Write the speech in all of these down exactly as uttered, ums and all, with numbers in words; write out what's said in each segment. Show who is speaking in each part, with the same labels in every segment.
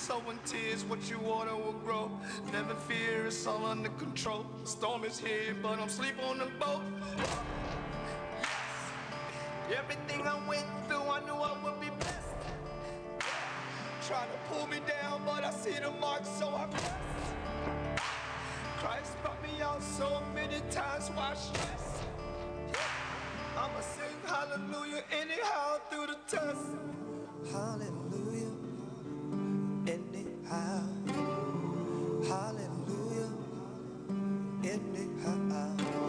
Speaker 1: sowing tears, what you water will grow. Never fear, it's all under control. The storm is here, but I'm asleep on the boat. Everything I went through, I knew I would be blessed. Trying to pull me down, but I see the mark, so I press. Christ brought me out so many times, why stress? I'ma sing hallelujah anyhow through the test. Hallelujah anyhow. Hallelujah anyhow.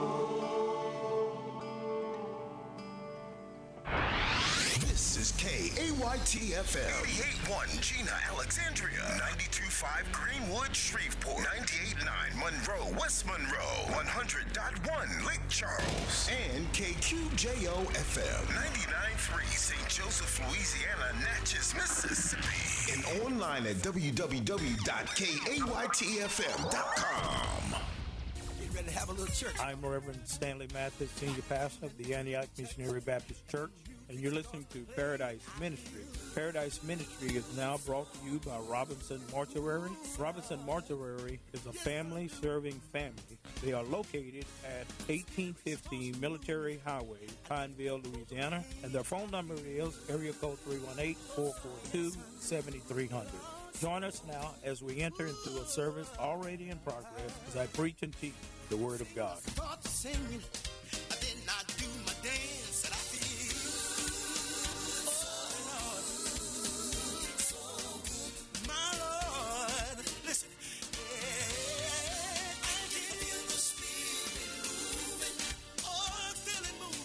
Speaker 2: This is K A Y T F M. eighty-eight point one Gina, Alexandria. ninety-two point five Greenwood, Shreveport. ninety-eight point nine Monroe, West Monroe. one hundred point one Lake Charles. And K Q J O F M. ninety-nine point three Saint Joseph, Louisiana, Natchez, Mississippi. And online at w w w dot k a y t f m dot com.
Speaker 3: Ready to have a little church.
Speaker 4: I'm Reverend Stanley Mathis, Senior Pastor of the Antioch Missionary Baptist Church, and you're listening to Paradise Ministry. Paradise Ministry is now brought to you by Robinson Mortuary. Robinson Mortuary is a family-serving family. They are located at eighteen fifty Military Highway, Pineville, Louisiana, and their phone number is area code three one eight, four four two, seven three zero zero. Join us now as we enter into a service already in progress as I preach and teach the Word of God.
Speaker 3: Start singing, I did not do my dance that I feel. Oh, Lord. My Lord, listen. Yeah, I can feel the spirit moving. Oh, I feel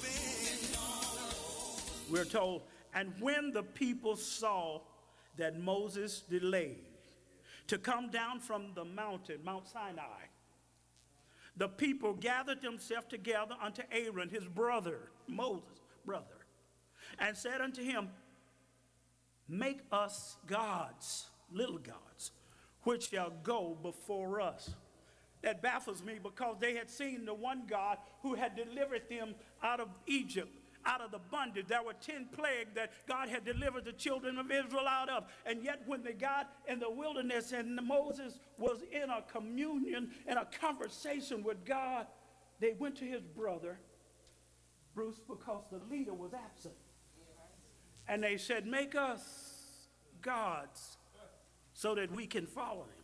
Speaker 3: it moving.
Speaker 5: We're told, and when the people saw that Moses delayed to come down from the mountain, Mount Sinai, the people gathered themselves together unto Aaron, his brother, Moses' brother, and said unto him, make us gods, little gods, which shall go before us. That baffles me because they had seen the one God who had delivered them out of Egypt, out of the bondage. There were ten plagues that God had delivered the children of Israel out of. And yet when they got in the wilderness and Moses was in a communion and a conversation with God, they went to his brother, Bruce, because the leader was absent. And they said, make us gods so that we can follow him.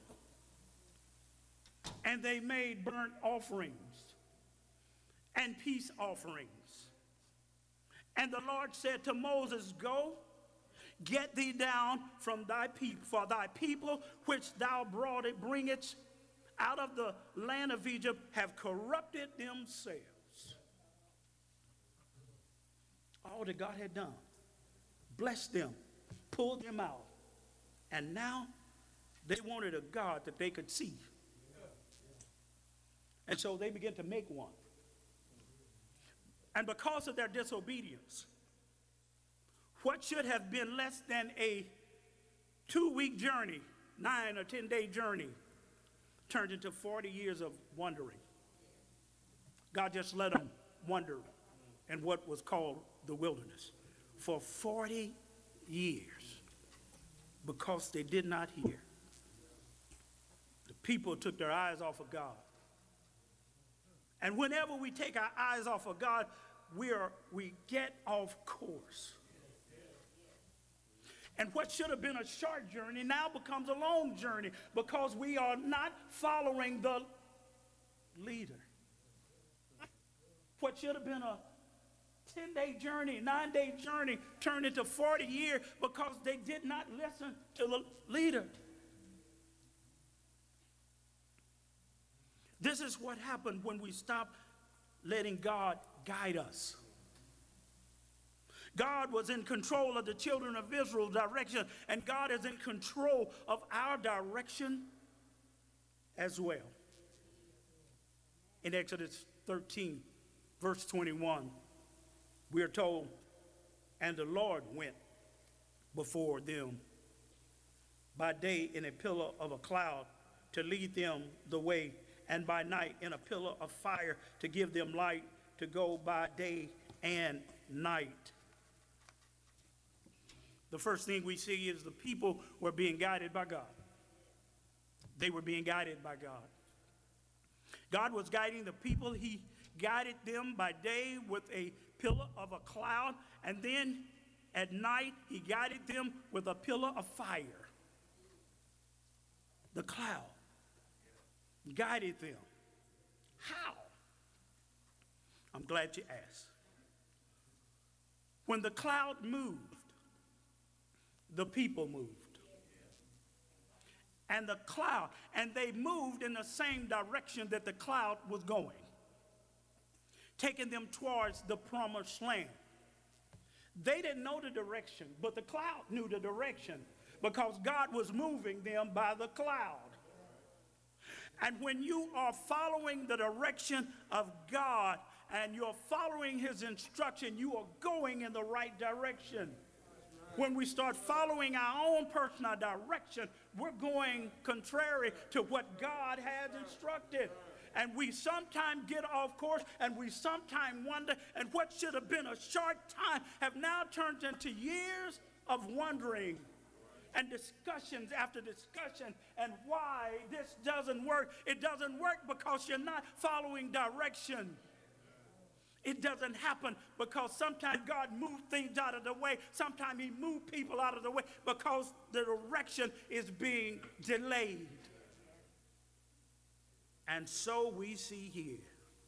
Speaker 5: And they made burnt offerings and peace offerings. And the Lord said to Moses, go, get thee down from thy people, for thy people which thou brought it, bring it out of the land of Egypt, have corrupted themselves. All that God had done, blessed them, pulled them out, and now they wanted a God that they could see. And so they began to make one. And because of their disobedience, what should have been less than a two-week journey, nine or ten-day journey, turned into forty years of wandering. God just let them wander in what was called the wilderness for forty years because they did not hear. The people took their eyes off of God. And whenever we take our eyes off of God, we are we get off course. And what should have been a short journey now becomes a long journey because we are not following the leader. What should have been a ten-day journey, nine-day journey turned into forty years because they did not listen to the leader. This is what happened when we stop letting God guide us. God was in control of the children of Israel's direction, and God is in control of our direction as well. In Exodus thirteen, verse twenty-one, we are told, and the Lord went before them by day in a pillar of a cloud to lead them the way, and by night in a pillar of fire to give them light to go by day and night. The first thing we see is the people were being guided by God. They were being guided by God. God was guiding the people. He guided them by day with a pillar of a cloud, and then at night he guided them with a pillar of fire. The cloud guided them. How? I'm glad you asked. When the cloud moved, the people moved. And the cloud, and they moved in the same direction that the cloud was going, taking them towards the promised land. They didn't know the direction, but the cloud knew the direction because God was moving them by the cloud. And when you are following the direction of God and you're following his instruction, you are going in the right direction. When we start following our own personal direction, we're going contrary to what God has instructed. And we sometimes get off course, and we sometimes wonder, and what should have been a short time have now turned into years of wondering and discussions after discussion, and why this doesn't work. It doesn't work because you're not following direction. It doesn't happen because sometimes God moves things out of the way. Sometimes he moves people out of the way because the direction is being delayed. And so we see here,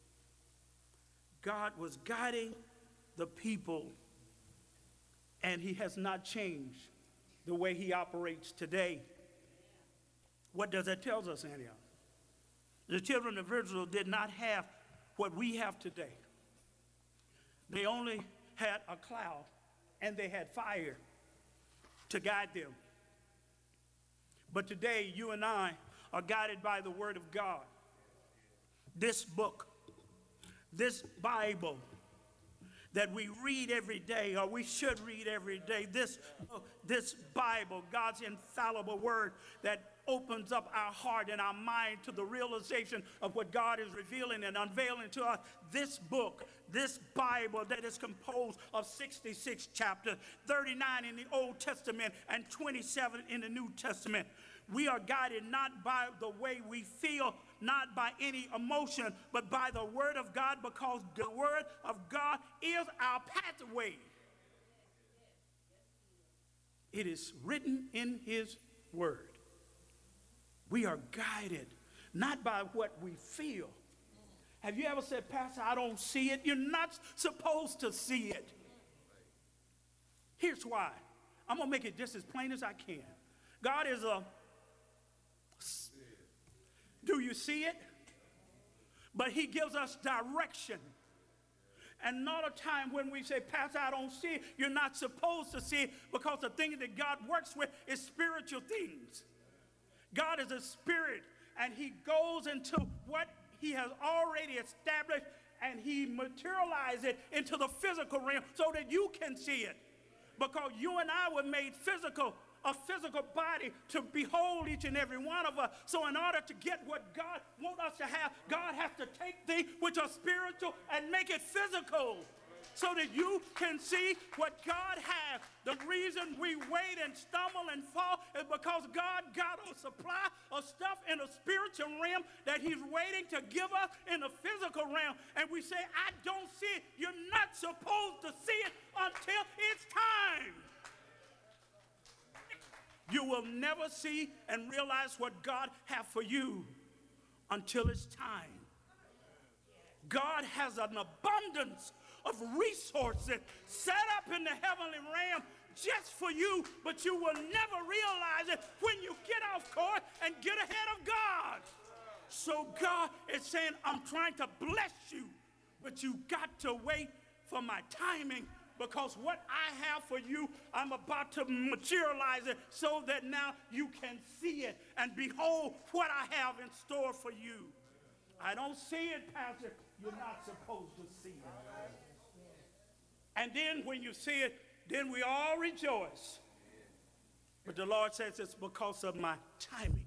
Speaker 5: God was guiding the people, and he has not changed the way he operates today. What does that tell us, Antioch? The children of Israel did not have what we have today. They only had a cloud, and they had fire to guide them. But today, you and I are guided by the word of God. This book, this Bible that we read every day, or we should read every day, this book, this Bible, God's infallible word that opens up our heart and our mind to the realization of what God is revealing and unveiling to us. This book, this Bible that is composed of sixty-six chapters, thirty-nine in the Old Testament and twenty-seven in the New Testament. We are guided not by the way we feel, not by any emotion, but by the word of God, because the word of God is our pathway. It is written in his word. We are guided not by what we feel. Have you ever said, Pastor, I don't see it? You're not supposed to see it. Here's why. I'm going to make it just as plain as I can. God is a, do you see it? But he gives us direction. And not a time when we say, Pastor, I don't see it. You're not supposed to see it, because the thing that God works with is spiritual things. God is a spirit, and he goes into what he has already established, and he materializes it into the physical realm so that you can see it. Because you and I were made physical, a physical body to behold each and every one of us. So in order to get what God wants us to have, God has to take things which are spiritual and make it physical, so that you can see what God has. The reason we wait and stumble and fall is because God got a supply of stuff in the spiritual realm that he's waiting to give us in the physical realm. And we say, I don't see it. You're not supposed to see it until it's time. You will never see and realize what God has for you until it's time. God has an abundance of resources set up in the heavenly realm just for you, but you will never realize it when you get off course and get ahead of God. So God is saying, I'm trying to bless you, but you got to wait for my timing, because what I have for you, I'm about to materialize it so that now you can see it and behold what I have in store for you. I don't see it, Pastor. You're not supposed to see it. And then when you see it, then we all rejoice. But the Lord says it's because of my timing.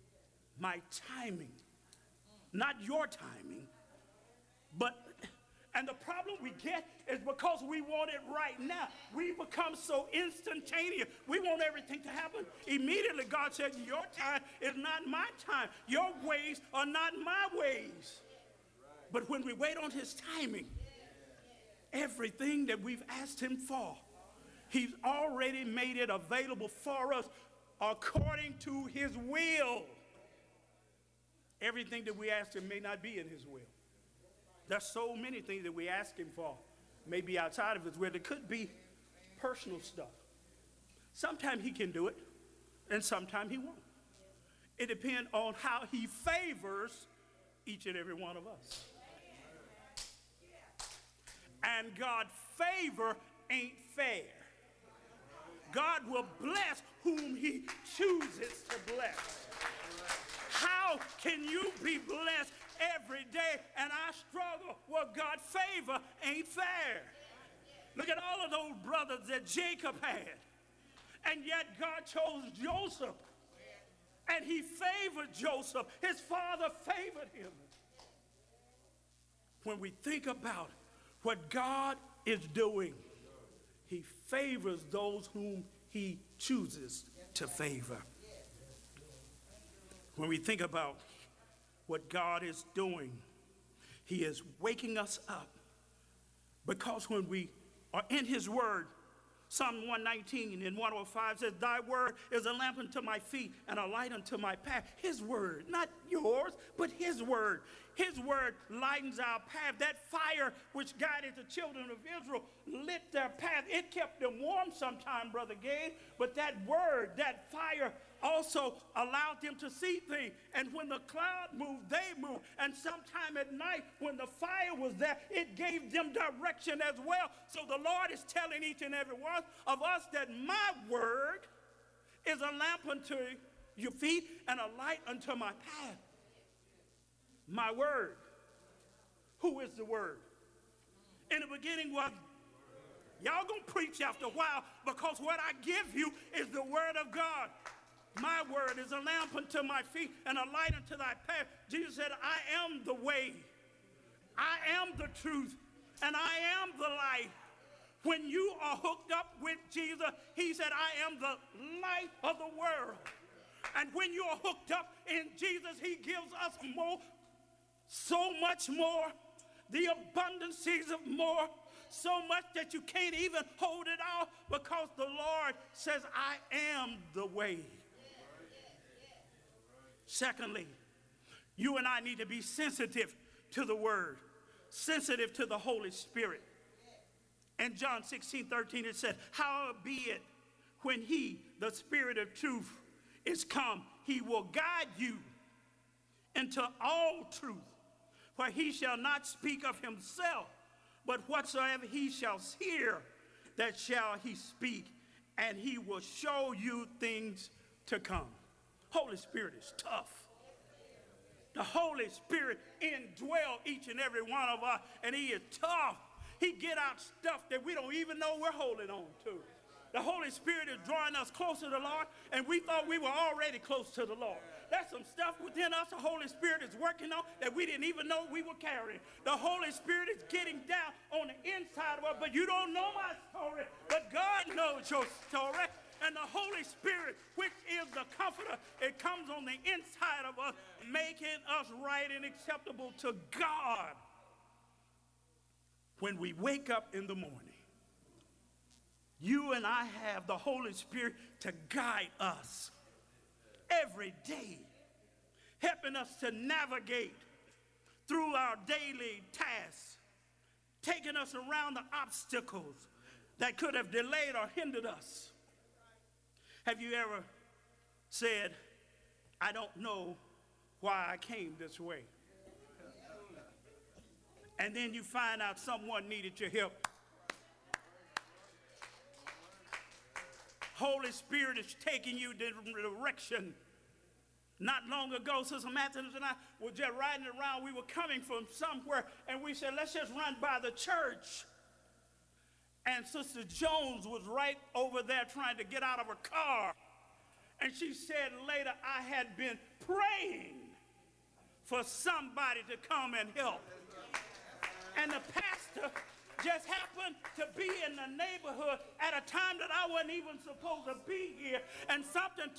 Speaker 5: My timing. Not your timing, but And the problem we get is because we want it right now. We become so instantaneous. We want everything to happen immediately. God said, your time is not my time. Your ways are not my ways. But when we wait on his timing, everything that we've asked him for, he's already made it available for us according to his will. Everything that we ask him may not be in his will. There's so many things that we ask him for, maybe outside of his will. It could be personal stuff. Sometimes he can do it, and sometimes he won't. It depends on how he favors each and every one of us. And God's favor ain't fair. God will bless whom he chooses to bless. How can you be blessed every day and I struggle? Well, God's favor ain't fair. Look at all of those brothers that Jacob had. And yet God chose Joseph. And he favored Joseph. His father favored him. When we think about what God is doing, he favors those whom he chooses to favor. When we think about what God is doing, he is waking us up. Because when we are in his word, Psalm one nineteen and one oh five says, thy word is a lamp unto my feet and a light unto my path. His word, not yours, but his word. His word lightens our path. That fire which guided the children of Israel lit their path. It kept them warm sometime, Brother Gabe, but that word, that fire also allowed them to see things. And when the cloud moved, they moved. And sometime at night, when the fire was there, it gave them direction as well. So the Lord is telling each and every one of us that my word is a lamp unto your feet and a light unto my path. My word. Who is the word? In the beginning was, y'all gonna preach after a while because what I give you is the word of God. My word is a lamp unto my feet and a light unto thy path. Jesus said, I am the way, I am the truth, and I am the light. When you are hooked up with Jesus, he said, I am the light of the world. And when you are hooked up in Jesus, he gives us more, so much more, the abundances of more, so much that you can't even hold it all because the Lord says, I am the way. Secondly, you and I need to be sensitive to the word, sensitive to the Holy Spirit. In John sixteen thirteen, it said, howbeit, when he, the Spirit of truth, is come, he will guide you into all truth. For he shall not speak of himself, but whatsoever he shall hear, that shall he speak, and he will show you things to come. Holy Spirit is tough. The Holy Spirit indwells each and every one of us, and he is tough. He get out stuff that we don't even know we're holding on to. The Holy Spirit is drawing us closer to the Lord, and we thought we were already close to the Lord. There's some stuff within us the Holy Spirit is working on that we didn't even know we were carrying. The Holy Spirit is getting down on the inside of us, but you don't know my story, but God knows your story. And the Holy Spirit, which is the comforter, it comes on the inside of us, making us right and acceptable to God. When we wake up in the morning, you and I have the Holy Spirit to guide us every day, helping us to navigate through our daily tasks, taking us around the obstacles that could have delayed or hindered us. Have you ever said, I don't know why I came this way? And then you find out someone needed your help. Holy Spirit is taking you the direction. Not long ago, Sister Matthews and I were just riding around. We were coming from somewhere, and we said, let's just run by the church. And Sister Jones was right over there trying to get out of her car. And she said later, I had been praying for somebody to come and help. And the pastor to just happened to be in the neighborhood at a time that I wasn't even supposed to be here, and something